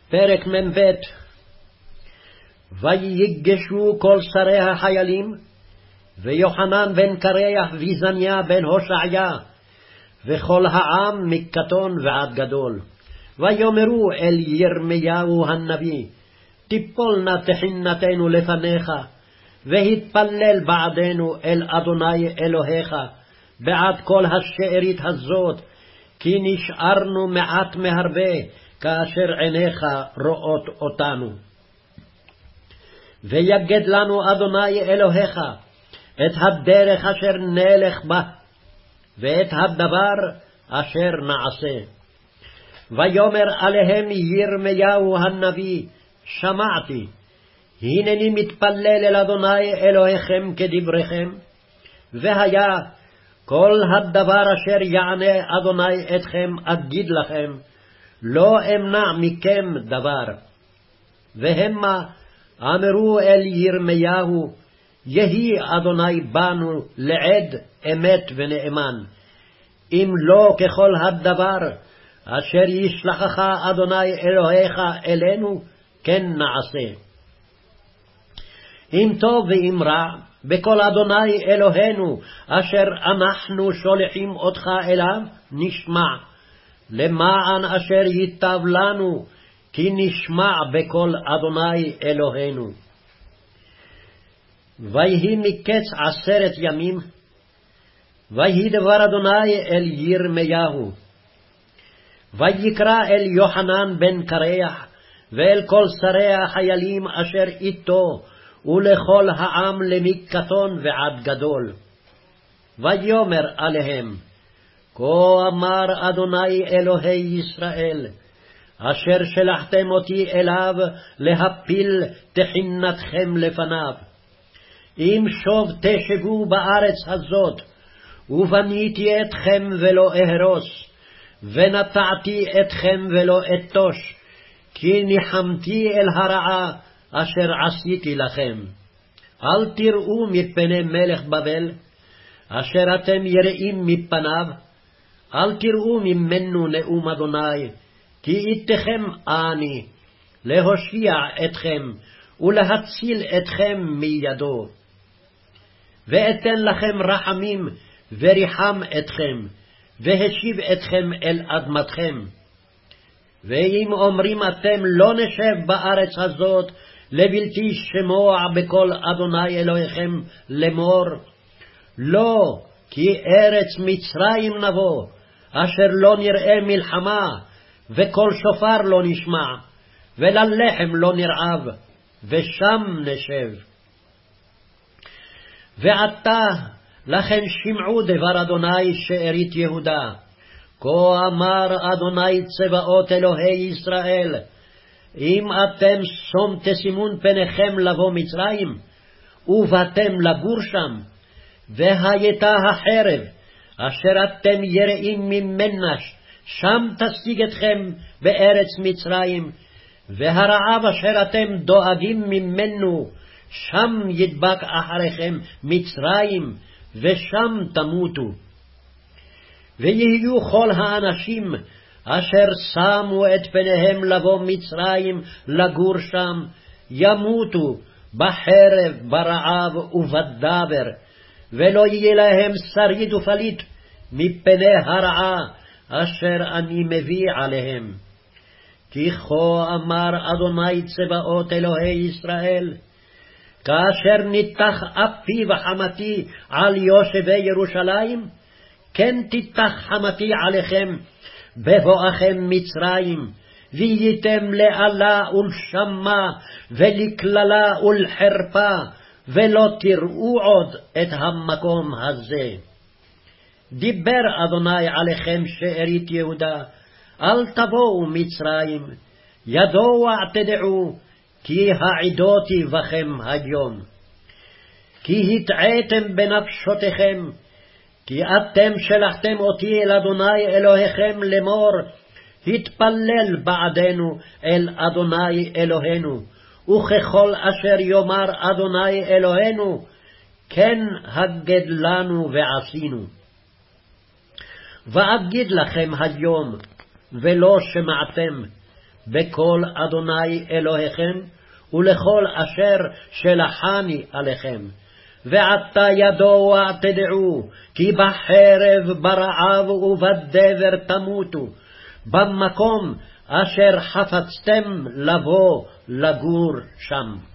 פרק מ"ב. ויגשו כל שרי החיילים, ויוחנן בן קרח וזניה בן הושעיה, וכל העם מקטון ועד גדול. ויאמרו אל ירמיהו הנביא, תיפול נא תחינתנו לפניך, והתפלל בעדנו אל אדוני אלוהיך, בעד כל השארית הזאת, כי נשארנו מעט מהרבה, כאשר עיניך רואות אותנו. ויגד לנו אדוני אלוהיך את הדרך אשר נלך בה, ואת הדבר אשר נעשה. ויאמר עליהם ירמיהו הנביא, שמעתי, הנני מתפלל אל אדוני אלוהיכם כדבריכם, והיה כל הדבר אשר יענה אדוני אתכם אגיד לכם, לא אמנע מכם דבר. והמה אמרו אל ירמיהו, יהי אדוני בנו לעד אמת ונאמן, אם לא ככל הדבר אשר ישלחך אדוני אלוהיך אלינו, כן נעשה. אם טוב ואם רע, בכל אדוני אלוהינו אשר אנחנו שולחים אותך אליו, נשמע, למען אשר ייטב לנו, כי נשמע בכל אדוני אלוהינו. ויהי מקץ 10 ימים, ויהי דבר אדוני אל ירמיהו. ויקרא אל יוחנן בן קרח, ואל כל שרי החיילים אשר איתו, ולכל העם למקטון ועד גדול. ויאמר עליהם, כה אמר אדוני אלוהי ישראל, אשר שלחתם אותי אליו להפיל תחינתכם לפניו. אם שוב תשבו בארץ הזאת, ובניתי אתכם ולא אהרוס, ונטעתי אתכם ולא אתוש, כי ניחמתי אל הרעה אשר עשיתי לכם. אל תראו מפני מלך בבל, אשר אתם יראים מפניו, אל תראו ממנו נאום אדוני, כי איתכם אני, להושיע אתכם ולהציל אתכם מידו. ואתן לכם רחמים וריחם אתכם, והשיב אתכם אל אדמתכם. ואם אומרים אתם לא נשב בארץ הזאת, לבלתי שמוע בקול אדוני אלוהיכם לאמור, לא, כי ארץ מצרים נבוא, אשר לא נראה מלחמה, וקול שופר לא נשמע, וללחם לא נרעב, ושם נשב. ועתה לכן שמעו דבר אדוני שארית יהודה, כה אמר אדוני צבאות אלוהי ישראל, אם אתם שום תשימון פניכם לבוא מצרים, ובאתם לגור שם, והייתה החרב, אשר אתם יראים ממנה, שם תשיג אתכם בארץ מצרים, והרעב אשר אתם דואגים ממנו, שם ידבק אחריכם מצרים, ושם תמותו. ויהיו כל האנשים אשר שמו את פניהם לבוא מצרים לגור שם, ימותו בחרב, ברעב ובדבר, ולא יהיה להם שריד ופליט מפני הרעה אשר אני מביא עליהם. כי כה אמר אדוני צבאות אלוהי ישראל, כאשר ניתח אפי וחמתי על יושבי ירושלים, כן תיתח חמתי עליכם בבואכם מצרים, והייתם לאלה ולשמה ולקללה ולחרפה, ולא תראו עוד את המקום הזה. דיבר אדוני עליכם שארית יהודה, אל תבואו מצרים, ידוע תדעו, כי העידותי בכם היום. כי התעיתם בנפשותיכם, כי אתם שלחתם אותי אל אדוני אלוהיכם לאמור, התפלל בעדנו אל אדוני אלוהינו, וככל אשר יאמר אדוני אלוהינו, כן הגד לנו ועשינו. ואגיד לכם היום, ולא שמעתם, בקול אדוני אלוהיכם, ולכל אשר שלחני עליכם. ועתה ידוע תדעו, כי בחרב, ברעב ובדבר תמותו, במקום אשר חפצתם לבוא לגור שם.